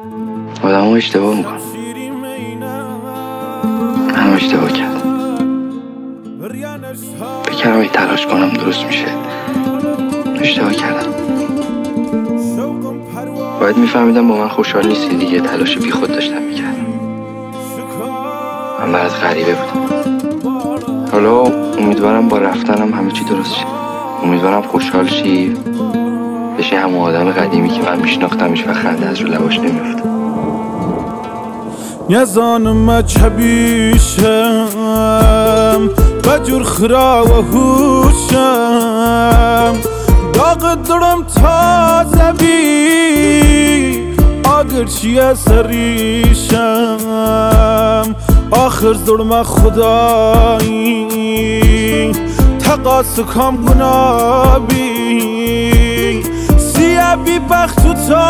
آدم ها اشتباه میکنم. منم اشتباه کردم. بکنم ای تلاش کنم درست میشه. اشتباه کردم. باید میفهمیدم با من خوشحال نیستی دیگه. تلاش بی خود داشتم میکردم. من برات غریبه بودم. حالا امیدوارم با رفتنم همه چی درست شه. امیدوارم خوشحال شی، بشه همون آدم قدیمی که من میشناختمش و خنده از رو لباش نمیفته. یزانم چبیشم بجور خرا و هوشم داغ دلم تازه بی آگر چیه سریشم آخر ظلم خدایی تقاس کام گنابی سیه بی بخت و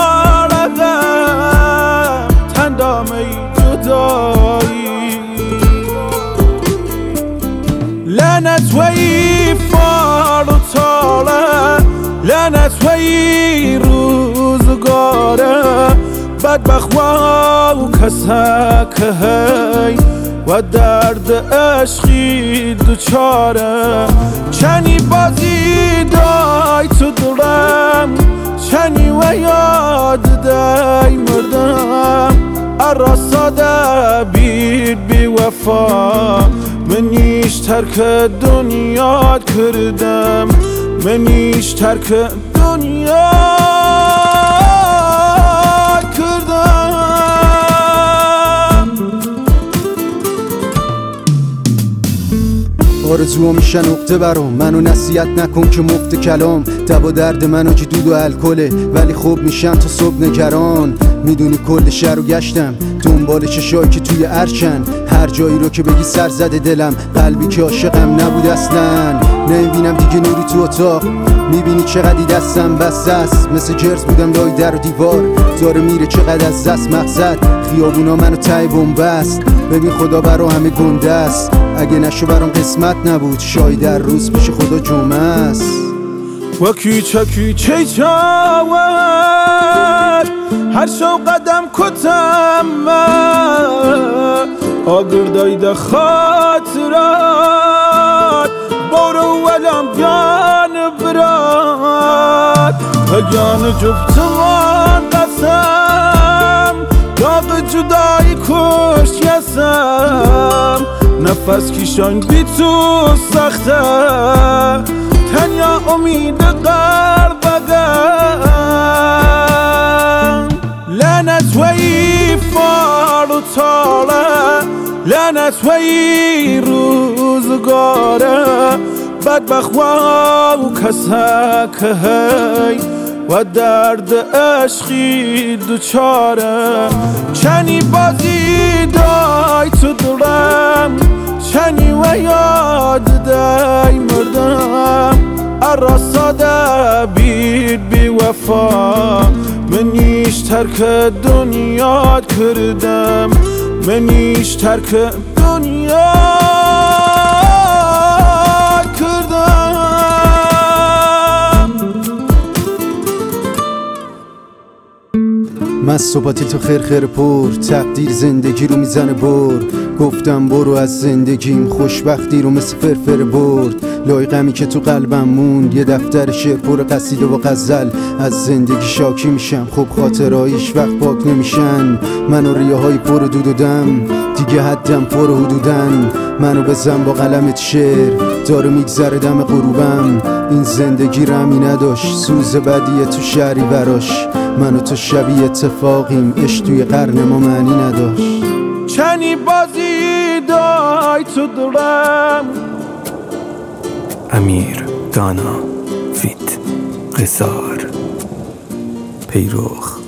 تارقم تندامه جدایی لعنت و ای فال و تاله لعنت و ای روزگاره بدبخت و کسک هی و درد عشقی دوچاره چنی بازی دای تو دلم چنی و یاد دای مردم اراساده بیر بی وفا منیش ترک دنیا کردم منیش ترک دنیا کردم آرزوها میشن نقطه برام منو نصیحت نکن که مفت کلام دوا درد منو که دود و الکله ولی خوب میشن تا صبح نگران میدونی کل شهر رو گشتم دنبال چشایی که توی عرشن هر جایی رو که بگی سر زده دلم قلبی که عاشقم نبود اصلا نمیبینم دیگه نوری تو اتاق میبینی چقدی دستم بسته است مثل جرس بودم لای در و دیوار داره میره چقدر از دست مقصد خیابونا منو ته بنبست ببین خدا برا همه گنده است اگه نشو برام قسمت نبود شاید در روز پیش خدا جمعه است و کیچه کیچه چاود هر شو قدم کتم آگردای ده خاطرات برو ولم بیان برات اگان جفتمان قسم داغ جدایی کش یسم نفس کشان بی تو سخته تنیا امید قربگم لعنت و ای فال و تاله لعنت و ای روزگاره بدبخت و کسک هی و درد عشقی دوچاره چنی بازی دای تو دلم چنی و یاد دای مردم اراساده بیر بی وفا منیش ترک دنیا کردم منیش ترک دنیا کردم من صحبتی تو خیر پر تقدیر زندگی رو میزنه بر گفتم برو از زندگیم خوشبختی رو مثل فرفر برد لای غمی که تو قلبم موند یه دفتر شعر پر قصیده و غزل از زندگی شاکی میشم خب خاطرهایش وقت پاک نمیشن منو ریاهای پر دود و دم دیگه حدم پر حدودن منو بزن با قلمت شعر داره میگذره دم غروبم این زندگی رمی نداشت سوز بدیه تو شهری براش من و تو شبیه اتفاقیم عشق توی قرن ما معنی نداشت چنی بازی دای تو دلم امیر دانا فیت قصار پیروخ